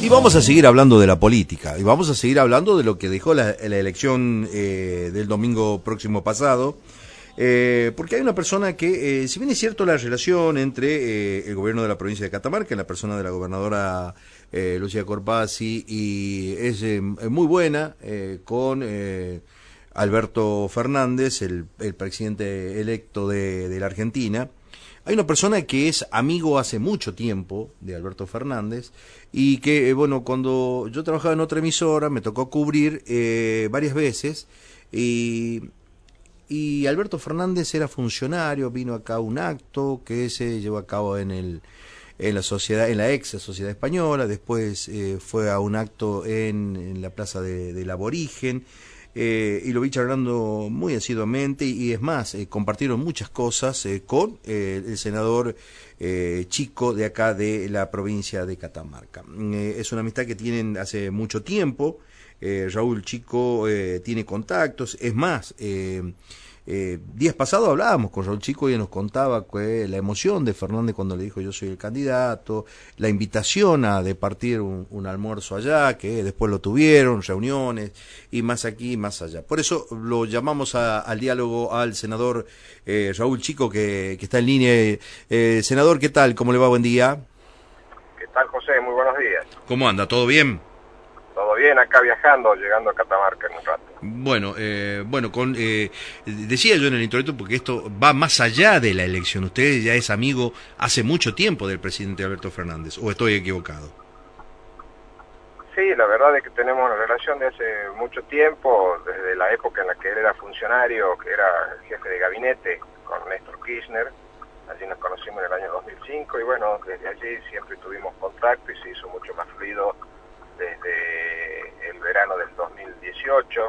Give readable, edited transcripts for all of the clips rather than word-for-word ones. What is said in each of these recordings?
Y vamos a seguir hablando de la política, y vamos a seguir hablando de lo que dejó la elección del domingo próximo pasado, porque hay una persona que, si bien es cierto la relación entre el gobierno de la provincia de Catamarca, en la persona de la gobernadora Lucía Corpazzi, y es muy buena con Alberto Fernández, el presidente electo de la Argentina. Hay una persona que es amigo hace mucho tiempo de Alberto Fernández y que, bueno, cuando yo trabajaba en otra emisora me tocó cubrir varias veces y Alberto Fernández era funcionario, vino acá a un acto que se llevó a cabo en la sociedad, en la ex Sociedad Española, después fue a un acto en la plaza del Aborigen. Y lo vi charlando muy asiduamente y es más, compartieron muchas cosas con el senador Chico de acá de la provincia de Catamarca. Es una amistad que tienen hace mucho tiempo. Raúl Chico tiene contactos, es más, días pasados hablábamos con Raúl Chico y él nos contaba que la emoción de Fernández cuando le dijo yo soy el candidato, la invitación a departir un almuerzo allá, que después lo tuvieron, reuniones, y más aquí y más allá. Por eso lo llamamos al diálogo al senador Raúl Chico, que está en línea. Senador, ¿qué tal? ¿Cómo le va? Buen día. ¿Qué tal, José? Muy buenos días. ¿Cómo anda? ¿Todo bien? Todo bien, acá viajando, llegando a Catamarca en un rato. Bueno, decía yo en el introducto, porque esto va más allá de la elección. Usted ya es amigo hace mucho tiempo del presidente Alberto Fernández, ¿o estoy equivocado? Sí, la verdad es que tenemos una relación de hace mucho tiempo, desde la época en la que él era funcionario, que era el jefe de gabinete con Néstor Kirchner. Allí nos conocimos en el año 2005 y bueno, desde allí siempre tuvimos contacto y se hizo mucho más fluido desde el verano del 2018,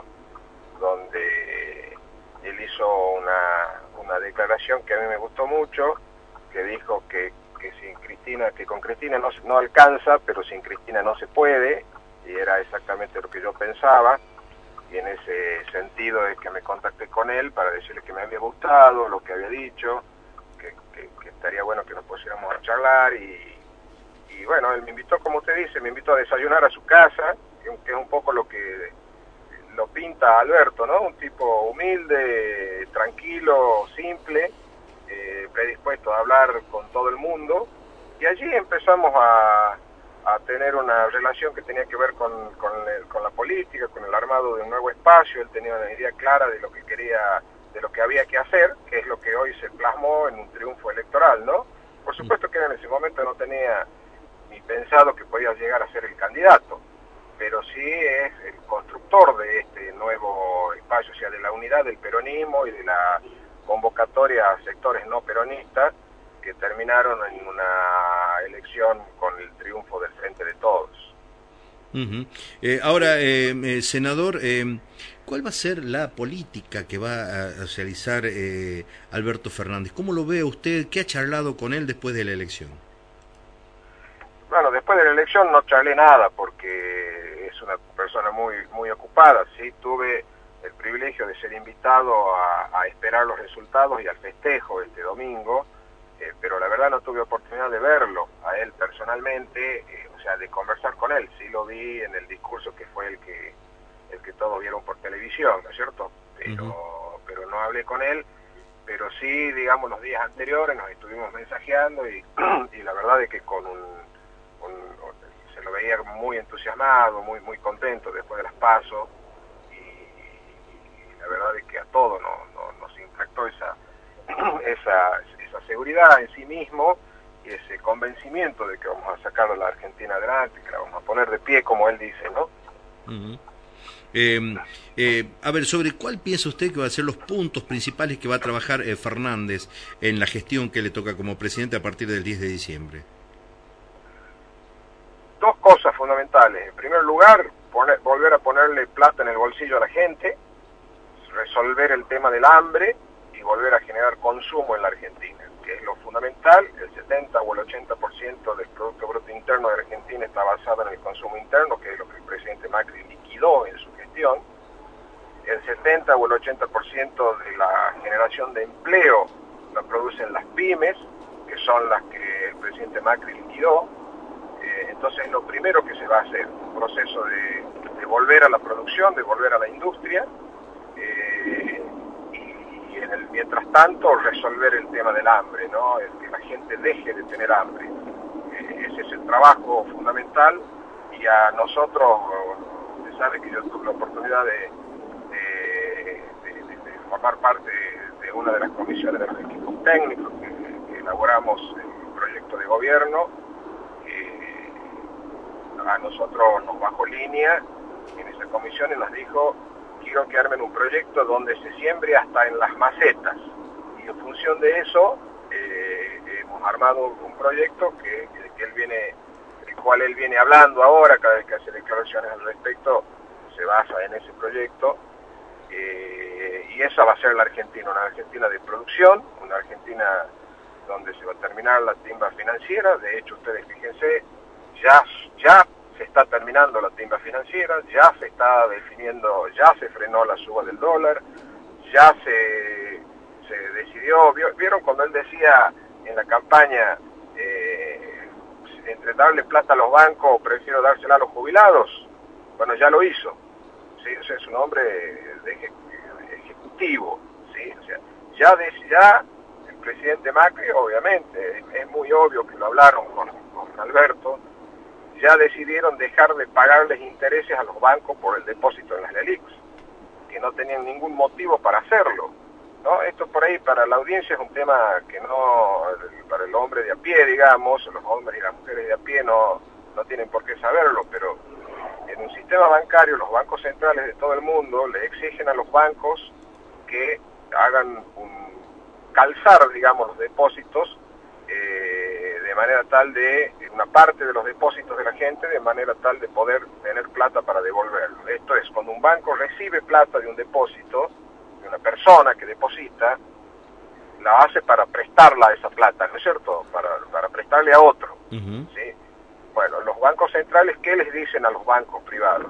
donde él hizo una declaración que a mí me gustó mucho, que dijo que con Cristina no alcanza, pero sin Cristina no se puede, y era exactamente lo que yo pensaba, y en ese sentido es que me contacté con él para decirle que me había gustado lo que había dicho, que estaría bueno que nos pusiéramos a charlar, y bueno, él me invitó, como usted dice, me invitó a desayunar a su casa, que es un poco lo que lo pinta Alberto, ¿no? Un tipo humilde, tranquilo, simple, predispuesto a hablar con todo el mundo, y allí empezamos a tener una relación que tenía que ver con la política, con el armado de un nuevo espacio. Él tenía una idea clara de lo que quería, de lo que había que hacer, que es lo que hoy se plasmó en un triunfo electoral, ¿no? Por supuesto que en ese momento no tenía ni pensado que podía llegar a ser el candidato, pero sí es el constructor de este nuevo espacio, o sea, de la unidad del peronismo y de la convocatoria a sectores no peronistas que terminaron en una elección con el triunfo del Frente de Todos. Ahora, senador, ¿cuál va a ser la política que va a realizar Alberto Fernández? ¿Cómo lo ve usted? ¿Qué ha charlado con él después de la elección? Bueno, después de la elección no charlé nada porque es una persona muy ocupada. Sí, tuve el privilegio de ser invitado a esperar los resultados y al festejo este domingo, pero la verdad no tuve oportunidad de verlo a él personalmente, o sea, de conversar con él. Sí lo vi en el discurso que fue el que todos vieron por televisión, ¿no es cierto? Pero no hablé con él, pero sí, digamos, los días anteriores nos estuvimos mensajeando y la verdad es que se lo veía muy entusiasmado, muy contento después de las PASO, y la verdad es que a todos nos impactó esa seguridad en sí mismo y ese convencimiento de que vamos a sacar a la Argentina adelante, que la vamos a poner de pie, como él dice, ¿no? A ver, ¿sobre cuál piensa usted que van a ser los puntos principales que va a trabajar Fernández en la gestión que le toca como presidente a partir del 10 de diciembre? Dos cosas fundamentales. En primer lugar, volver a ponerle plata en el bolsillo a la gente, resolver el tema del hambre y volver a generar consumo en la Argentina, que es lo fundamental. El 70 o el 80% del Producto Bruto Interno de Argentina está basado en el consumo interno, que es lo que el presidente Macri liquidó en su gestión. El 70 o el 80% de la generación de empleo la producen las pymes, que son las que el presidente Macri liquidó. Entonces lo primero que se va a hacer, un proceso de volver a la producción, de volver a la industria, y mientras tanto resolver el tema del hambre, ¿no? El que la gente deje de tener hambre. Ese es el trabajo fundamental, y a nosotros, usted sabe que yo tuve la oportunidad de formar parte de una de las comisiones de los equipos técnicos que elaboramos el proyecto de gobierno. A nosotros nos bajó línea en esa comisión y nos dijo: quiero que armen un proyecto donde se siembre hasta en las macetas, y en función de eso hemos armado un proyecto del cual él viene hablando ahora. Cada vez que hace declaraciones al respecto se basa en ese proyecto, y esa va a ser la Argentina, una Argentina de producción, una Argentina donde se va a terminar la timba financiera. De hecho, ustedes fíjense, ya se está terminando la timba financiera, ya se está definiendo, ya se frenó la suba del dólar, ya se decidió. ¿Vieron cuando él decía en la campaña, entre darle plata a los bancos prefiero dársela a los jubilados? Bueno, ya lo hizo, ¿sí? O sea, es un hombre ejecutivo, ¿sí? O sea, ya el presidente Macri, obviamente, es muy obvio que lo hablaron con Alberto, ya decidieron dejar de pagarles intereses a los bancos por el depósito en las LELIQs, que no tenían ningún motivo para hacerlo, ¿no? Esto por ahí para la audiencia es un tema que no, para el hombre de a pie, digamos, los hombres y las mujeres de a pie no tienen por qué saberlo, pero en un sistema bancario los bancos centrales de todo el mundo le exigen a los bancos que hagan calzar, digamos, los depósitos, de manera tal de, una parte de los depósitos de la gente, de manera tal de poder tener plata para devolverlo. Esto es, cuando un banco recibe plata de un depósito, de una persona que deposita, la hace para prestarla a esa plata, ¿no es cierto? Para prestarle a otro, ¿sí? Bueno, los bancos centrales, ¿qué les dicen a los bancos privados?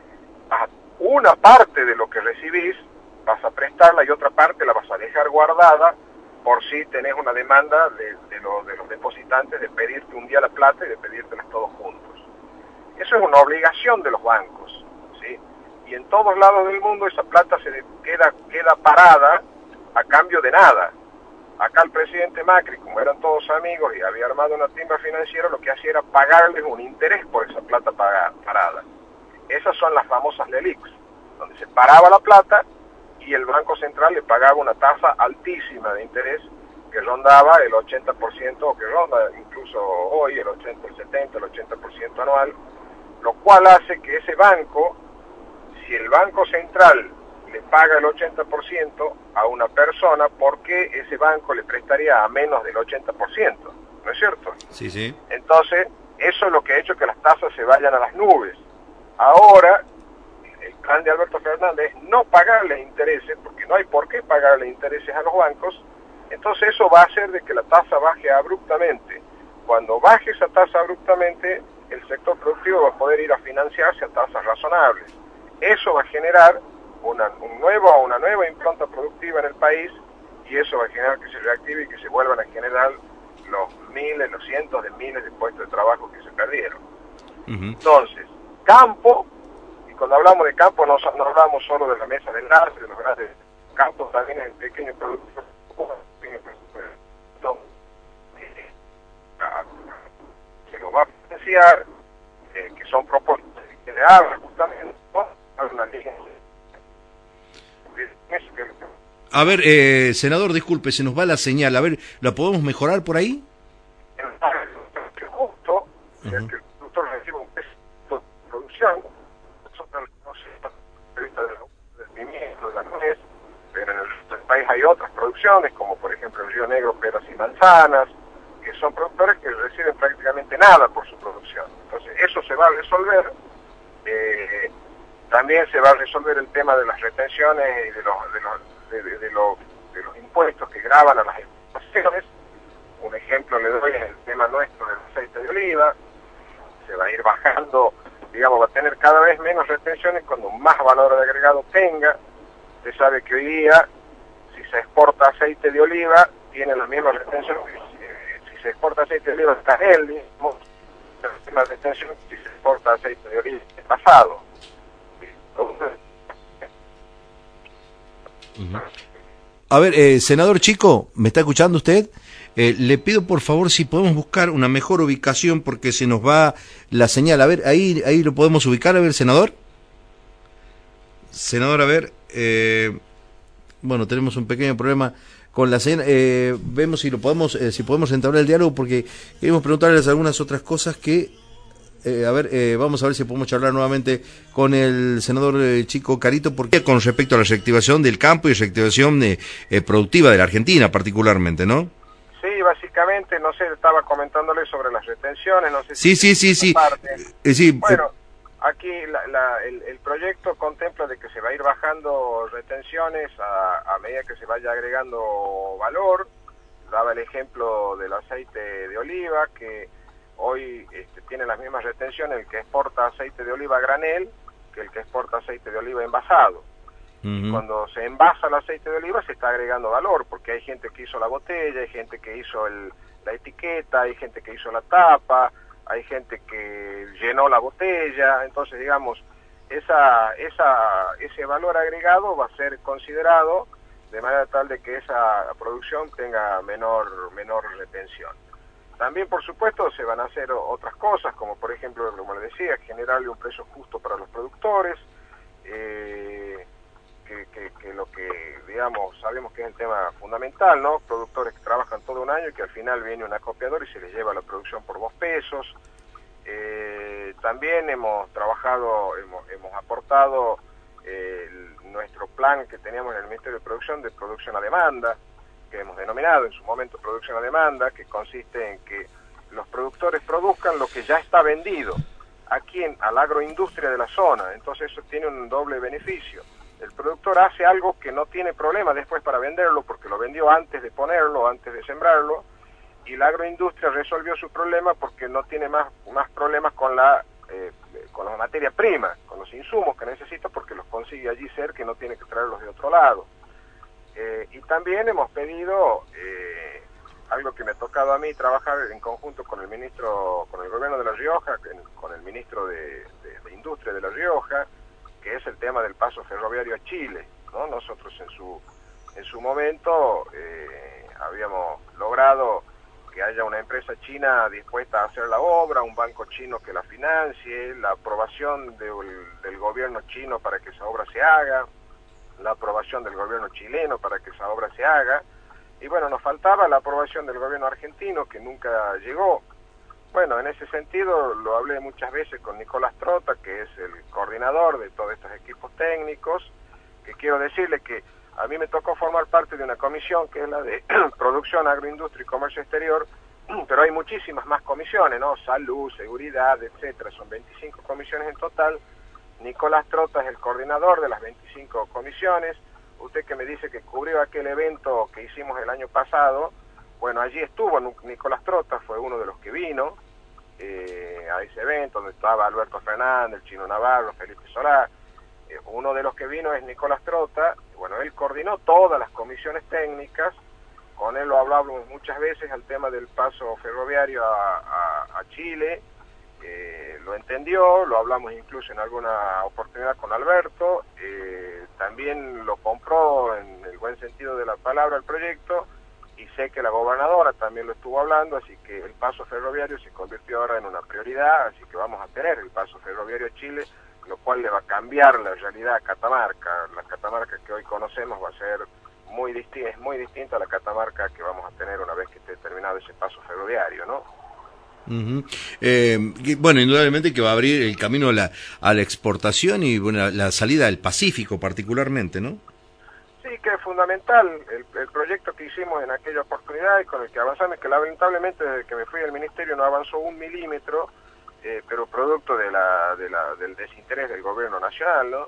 Una parte de lo que recibís vas a prestarla y otra parte la vas a dejar guardada por si tenés una demanda de los depositantes de pedirte un día la plata y de pedírtelas todos juntos. Eso es una obligación de los bancos, ¿sí? Y en todos lados del mundo esa plata se queda parada a cambio de nada. Acá el presidente Macri, como eran todos amigos y había armado una timba financiera, lo que hacía era pagarles un interés por esa plata parada. Esas son las famosas LELIQs, donde se paraba la plata y el Banco Central le pagaba una tasa altísima de interés que rondaba el 80%, o que ronda incluso hoy el 80, el 70, el 80% anual, lo cual hace que ese banco, si el Banco Central le paga el 80% a una persona, ¿por qué ese banco le prestaría a menos del 80%? ¿No es cierto? Sí, sí. Entonces, eso es lo que ha hecho que las tasas se vayan a las nubes. Ahora, el plan de Alberto Fernández es no pagarle intereses, porque no hay por qué pagarle intereses a los bancos. Entonces eso va a hacer de que la tasa baje abruptamente. Cuando baje esa tasa abruptamente, el sector productivo va a poder ir a financiarse a tasas razonables. Eso va a generar una nueva impronta productiva en el país, y eso va a generar que se reactive y que se vuelvan a generar los miles, los cientos de miles de puestos de trabajo que se perdieron. Entonces, campo, y cuando hablamos de campo no hablamos solo de la mesa de enlace, de los grandes campos, también el pequeño productor, que lo va a financiar, que son propuestas que le hablan justamente, ¿no? Una línea. A ver, senador, disculpe, se nos va la señal. A ver, ¿la podemos mejorar por ahí? Justo, que el productor recibe un peso de producción, nosotros no sé, del pimiento, de la nuez, pero en el resto del país hay otras producciones, como por ejemplo el Río Negro, peras y manzanas, que son productores que reciben prácticamente nada por su producción. Entonces, eso se va a resolver. También se va a resolver el tema de las retenciones y de los impuestos que gravan a las exportaciones. Un ejemplo le doy en el tema nuestro del aceite de oliva. Se va a ir bajando, digamos, va a tener cada vez menos retenciones cuando más valor agregado tenga. Usted sabe que hoy día, si se exporta aceite de oliva, tiene la misma retención que si se exporta aceite de oliva está él mismo. la retención si se exporta aceite de oliva pasado. A ver, senador Chico, ¿me está escuchando usted? Le pido por favor si podemos buscar una mejor ubicación porque se nos va la señal. A ver, ahí lo podemos ubicar, a ver, senador. Senador, a ver, bueno, tenemos un pequeño problema con la señal. Vemos si podemos entablar el diálogo porque queremos preguntarles algunas otras cosas que, vamos a ver si podemos charlar nuevamente con el senador Chico Carito, porque con respecto a la reactivación del campo y reactivación productiva de la Argentina particularmente, ¿no? Sí, básicamente, no sé, estaba comentándole sobre las retenciones, no sé sí, si... Sí. Sí. Bueno, aquí el proyecto contempla de que se va a ir bajando retenciones a medida que se vaya agregando valor. Daba el ejemplo del aceite de oliva, que hoy tiene las mismas retenciones el que exporta aceite de oliva a granel que el que exporta aceite de oliva envasado. Y cuando se envasa el aceite de oliva se está agregando valor, porque hay gente que hizo la botella, hay gente que hizo la etiqueta, hay gente que hizo la tapa, hay gente que llenó la botella. Entonces, digamos, ese valor agregado va a ser considerado de manera tal de que esa producción tenga menor retención. También, por supuesto, se van a hacer otras cosas, como por ejemplo, como le decía, generarle un precio justo para los productores, que lo que, digamos, sabemos que es el tema fundamental, ¿no? Productores que trabajan todo un año y que al final viene un acopiador y se les lleva la producción por 2 pesos. También hemos aportado nuestro plan que teníamos en el Ministerio de producción a demanda, que hemos denominado en su momento producción a demanda, que consiste en que los productores produzcan lo que ya está vendido aquí a la agroindustria de la zona. Entonces eso tiene un doble beneficio. El productor hace algo que no tiene problema después para venderlo, porque lo vendió antes de ponerlo, antes de sembrarlo, y la agroindustria resolvió su problema porque no tiene más problemas con la materia prima, con los insumos que necesita, porque los consigue allí cerca y no tiene que traerlos de otro lado. Y también hemos pedido algo que me ha tocado a mí trabajar en conjunto con el gobierno de La Rioja, con el ministro de Industria de La Rioja, que es el tema del paso ferroviario a Chile, ¿no? Nosotros en su momento habíamos logrado que haya una empresa china dispuesta a hacer la obra, un banco chino que la financie, la aprobación del gobierno chino para que esa obra se haga, la aprobación del gobierno chileno para que esa obra se haga, y bueno, nos faltaba la aprobación del gobierno argentino, que nunca llegó. Bueno, en ese sentido lo hablé muchas veces con Nicolás Trota, que es el coordinador de todos estos equipos técnicos, que quiero decirle que a mí me tocó formar parte de una comisión que es la de Producción, Agroindustria y Comercio Exterior, pero hay muchísimas más comisiones, ¿no? Salud, seguridad, etcétera, son 25 comisiones en total. Nicolás Trota es el coordinador de las 25 comisiones. Usted que me dice que cubrió aquel evento que hicimos el año pasado, bueno, allí estuvo Nicolás Trota, fue uno de los que vino a ese evento, donde estaba Alberto Fernández, el Chino Navarro, Felipe Solá. Uno de los que vino es Nicolás Trota. Bueno, él coordinó todas las comisiones técnicas, con él lo hablamos muchas veces al tema del paso ferroviario a Chile, lo entendió, lo hablamos incluso en alguna oportunidad con Alberto, también lo compró en el buen sentido de la palabra el proyecto, y sé que la gobernadora también lo estuvo hablando, así que el paso ferroviario se convirtió ahora en una prioridad, así que vamos a tener el paso ferroviario a Chile, lo cual le va a cambiar la realidad a Catamarca. La Catamarca que hoy conocemos va a ser muy distinta a la Catamarca que vamos a tener una vez que esté terminado ese paso ferroviario, ¿no? Bueno, indudablemente que va a abrir el camino a la exportación y bueno, la salida del Pacífico particularmente, ¿no? Sí, que es fundamental el proyecto que hicimos en aquella oportunidad y con el que avanzamos, que lamentablemente desde que me fui al ministerio no avanzó 1 milímetro, pero producto del desinterés del gobierno nacional, ¿no?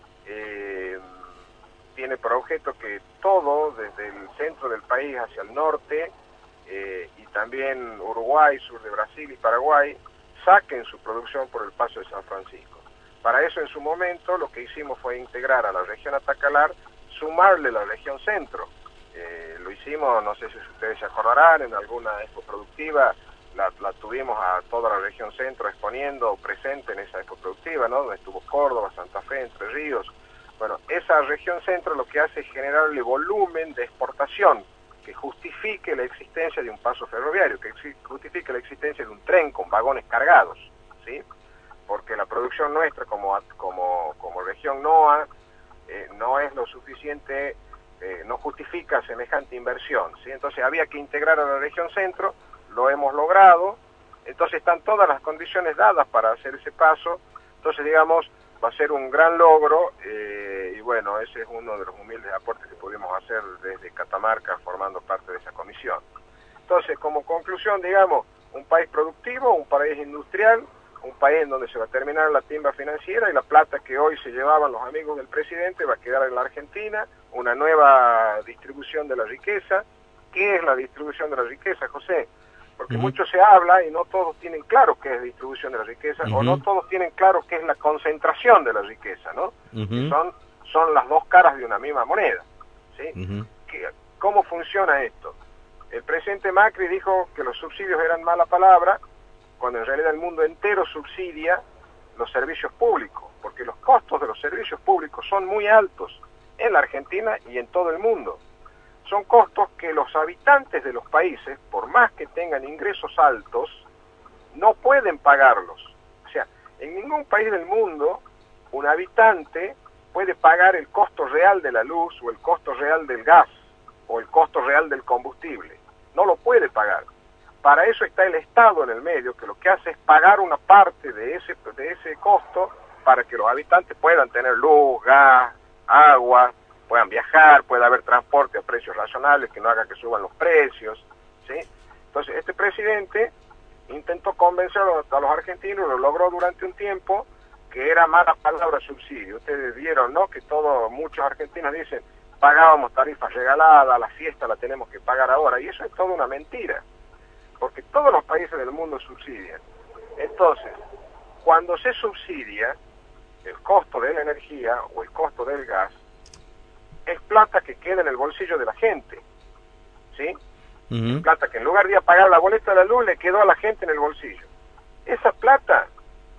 Tiene por objeto que todo, desde el centro del país hacia el norte, y también Uruguay, sur de Brasil y Paraguay, saquen su producción por el paso de San Francisco. Para eso en su momento lo que hicimos fue integrar a la región Atacalar, sumarle la región centro. Lo hicimos, no sé si ustedes se acordarán, en alguna expo productiva la tuvimos a toda la región centro exponiendo, presente en esa expo productiva, ¿no? Donde estuvo Córdoba, Santa Fe, Entre Ríos. Bueno, esa región centro lo que hace es generarle volumen de exportación que justifique la existencia de un paso ferroviario, que justifique la existencia de un tren con vagones cargados, ¿sí? Porque la producción nuestra como región NOA no es lo suficiente, no justifica semejante inversión, ¿sí? Entonces había que integrar a la región centro, lo hemos logrado, entonces están todas las condiciones dadas para hacer ese paso, entonces digamos, va a ser un gran logro, y bueno, ese es uno de los humildes aportes que pudimos hacer desde Catamarca formando parte de esa comisión. Entonces, como conclusión, digamos, un país productivo, un país industrial, un país en donde se va a terminar la timba financiera y la plata que hoy se llevaban los amigos del presidente va a quedar en la Argentina, una nueva distribución de la riqueza. ¿Qué es la distribución de la riqueza, José? Porque mucho se habla y no todos tienen claro qué es distribución de la riqueza, o no todos tienen claro qué es la concentración de la riqueza, ¿no? Que son las dos caras de una misma moneda, ¿sí? ¿Cómo funciona esto? El presidente Macri dijo que los subsidios eran mala palabra, cuando en realidad el mundo entero subsidia los servicios públicos, porque los costos de los servicios públicos son muy altos en la Argentina y en todo el mundo. Son costos que los habitantes de los países, por más que tengan ingresos altos, no pueden pagarlos. O sea, en ningún país del mundo un habitante puede pagar el costo real de la luz o el costo real del gas o el costo real del combustible. No lo puede pagar. Para eso está el Estado en el medio, que lo que hace es pagar una parte de ese costo para que los habitantes puedan tener luz, gas, agua, puedan viajar, pueda haber transporte a precios razonables que no haga que suban los precios, ¿sí? Entonces, este presidente intentó convencer a los argentinos, lo logró durante un tiempo, que era mala palabra subsidio. Ustedes vieron, ¿no?, que muchos argentinos dicen, pagábamos tarifas regaladas, la fiesta la tenemos que pagar ahora, y eso es toda una mentira, porque todos los países del mundo subsidian. Entonces, cuando se subsidia el costo de la energía o el costo del gas, es plata que queda en el bolsillo de la gente, ¿sí? Es plata que en lugar de ir a pagar la boleta de la luz le quedó a la gente en el bolsillo. Esa plata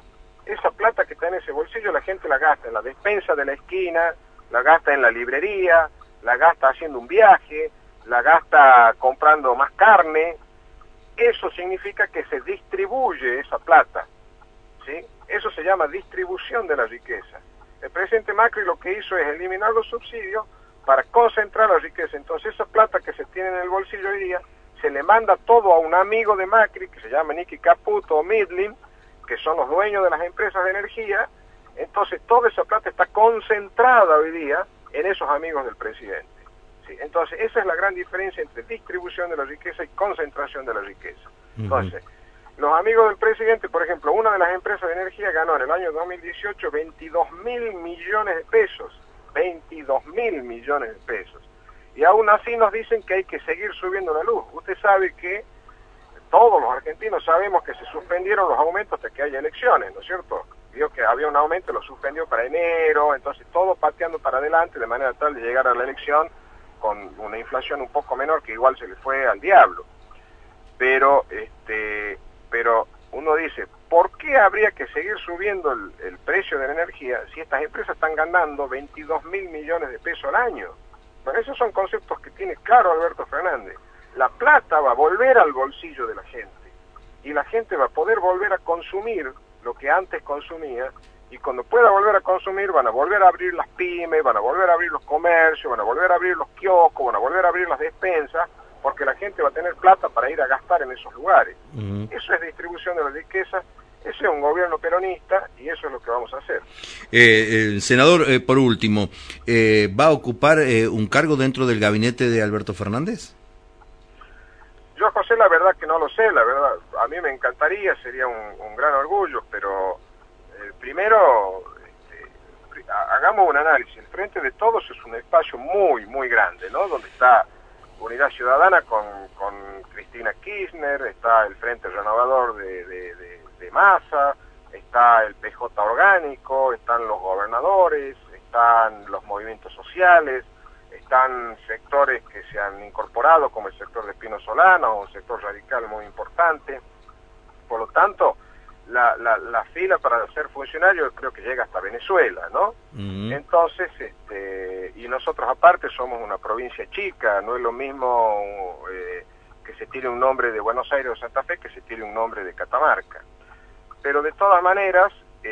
que está en ese bolsillo la gente la gasta en la despensa de la esquina, la gasta en la librería, la gasta haciendo un viaje, la gasta comprando más carne. Eso significa que se distribuye esa plata, ¿sí? Eso se llama distribución de la riqueza. El presidente Macri lo que hizo es eliminar los subsidios para concentrar la riqueza. Entonces esa plata que se tiene en el bolsillo hoy día se le manda todo a un amigo de Macri que se llama Nicky Caputo o Midlin, que son los dueños de las empresas de energía. Entonces toda esa plata está concentrada hoy día en esos amigos del presidente, ¿sí? Entonces esa es la gran diferencia entre distribución de la riqueza y concentración de la riqueza. Entonces, los amigos del presidente, por ejemplo, una de las empresas de energía ganó en el año 2018 22.000 millones de pesos. 22.000 millones de pesos. Y aún así nos dicen que hay que seguir subiendo la luz. Usted sabe que todos los argentinos sabemos que se suspendieron los aumentos hasta que haya elecciones, ¿no es cierto? Vio que había un aumento, lo suspendió para enero, entonces todo pateando para adelante de manera tal de llegar a la elección con una inflación un poco menor que igual se le fue al diablo. Pero uno dice, ¿por qué habría que seguir subiendo el precio de la energía si estas empresas están ganando 22.000 millones de pesos al año? Bueno, esos son conceptos que tiene claro Alberto Fernández. La plata va a volver al bolsillo de la gente y la gente va a poder volver a consumir lo que antes consumía, y cuando pueda volver a consumir van a volver a abrir las pymes, van a volver a abrir los comercios, van a volver a abrir los kioscos, van a volver a abrir las despensas, porque la gente va a tener plata para ir a gastar en esos lugares. Eso es distribución de la riqueza, ese es un gobierno peronista y eso es lo que vamos a hacer. Senador, por último, ¿va a ocupar un cargo dentro del gabinete de Alberto Fernández? Yo, José, la verdad que no lo sé, la verdad, a mí me encantaría, sería un gran orgullo, pero primero hagamos un análisis. El Frente de Todos es un espacio muy, muy grande, ¿no? Donde está Unidad Ciudadana con Cristina Kirchner, está el Frente Renovador de Massa, está el PJ Orgánico, están los gobernadores, están los movimientos sociales, están sectores que se han incorporado como el sector de Pino Solano, un sector radical muy importante, por lo tanto, la fila para ser funcionario creo que llega hasta Venezuela, ¿no? Entonces, y nosotros aparte somos una provincia chica, no es lo mismo que se tire un nombre de Buenos Aires o Santa Fe que se tire un nombre de Catamarca. Pero de todas maneras,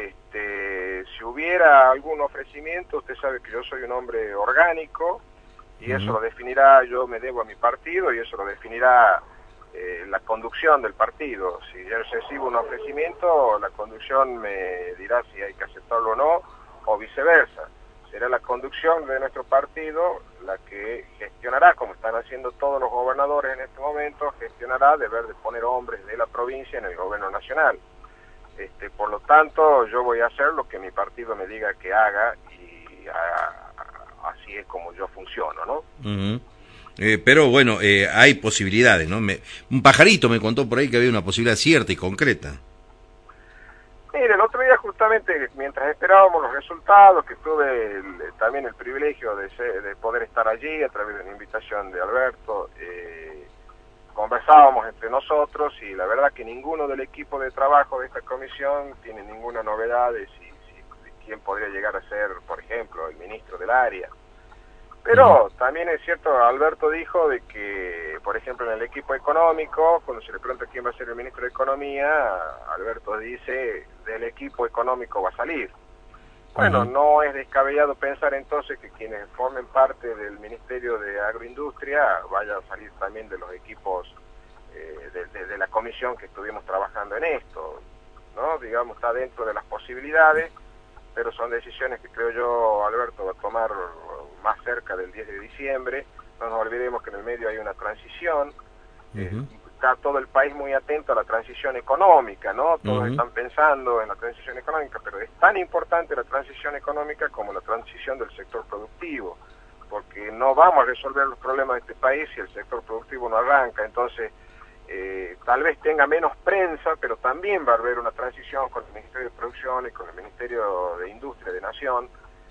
si hubiera algún ofrecimiento, usted sabe que yo soy un hombre orgánico, y eso lo definirá, yo me debo a mi partido, y eso lo definirá la conducción del partido. Si yo recibo un ofrecimiento, la conducción me dirá si hay que aceptarlo o no, o viceversa. Será la conducción de nuestro partido la que gestionará, como están haciendo todos los gobernadores en este momento, gestionará deber de poner hombres de la provincia en el gobierno nacional. Por lo tanto, yo voy a hacer lo que mi partido me diga que haga, y así es como yo funciono, ¿no? Pero bueno, hay posibilidades, ¿no? Un pajarito me contó por ahí que había una posibilidad cierta y concreta. Mire, el otro día justamente, mientras esperábamos los resultados, que tuve también el privilegio de poder estar allí a través de una invitación de Alberto, conversábamos entre nosotros, y la verdad que ninguno del equipo de trabajo de esta comisión tiene ninguna novedad de quién podría llegar a ser, por ejemplo, el ministro del área. Pero también es cierto, Alberto dijo de que, por ejemplo, en el equipo económico, cuando se le pregunta quién va a ser el ministro de Economía, Alberto dice, del equipo económico va a salir. Bueno, no es descabellado pensar entonces que quienes formen parte del Ministerio de Agroindustria vayan a salir también de los equipos de la comisión que estuvimos trabajando en esto, ¿no? Digamos, está dentro de las posibilidades, pero son decisiones que creo yo Alberto va a tomar más cerca del 10 de diciembre. No nos olvidemos que en el medio hay una transición, está todo el país muy atento a la transición económica, ¿no? Todos están pensando en la transición económica, pero es tan importante la transición económica como la transición del sector productivo, porque no vamos a resolver los problemas de este país si el sector productivo no arranca. Entonces, tal vez tenga menos prensa, pero también va a haber una transición con el Ministerio de Producción y con el Ministerio de Industria de Nación,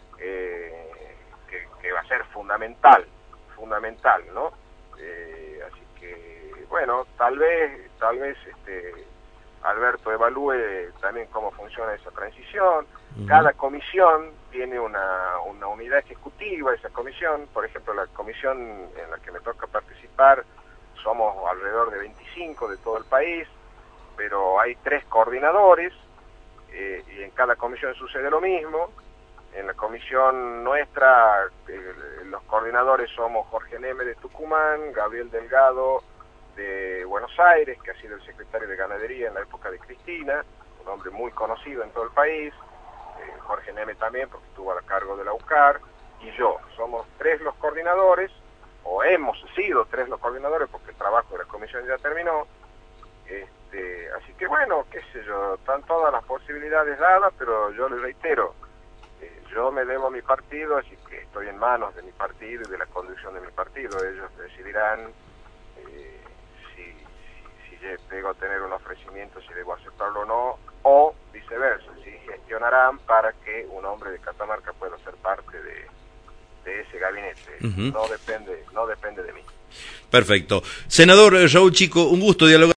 que va a ser fundamental, ¿no? Así que, bueno, tal vez Alberto evalúe también cómo funciona esa transición. Cada comisión tiene una unidad ejecutiva. Esa comisión, por ejemplo, la comisión en la que me toca participar, somos alrededor de 25 de todo el país, pero hay 3 coordinadores, y en cada comisión sucede lo mismo. En la comisión nuestra, los coordinadores somos Jorge Neme de Tucumán, Gabriel Delgado de Buenos Aires, que ha sido el secretario de Ganadería en la época de Cristina, un hombre muy conocido en todo el país, Jorge Neme también, porque estuvo a cargo de la UCAR, y yo. Somos 3 los coordinadores, o hemos sido 3 los coordinadores, porque el trabajo de la comisión ya terminó. Así que bueno, qué sé yo, están todas las posibilidades dadas, pero yo les reitero, yo me debo a mi partido, así que estoy en manos de mi partido y de la conducción de mi partido. Ellos decidirán si debo tener un ofrecimiento, si debo aceptarlo o no, o viceversa, si gestionarán para que un hombre de Catamarca pueda ser parte de ese gabinete. No depende de mí. Perfecto. Senador Raúl Chico, un gusto dialogar.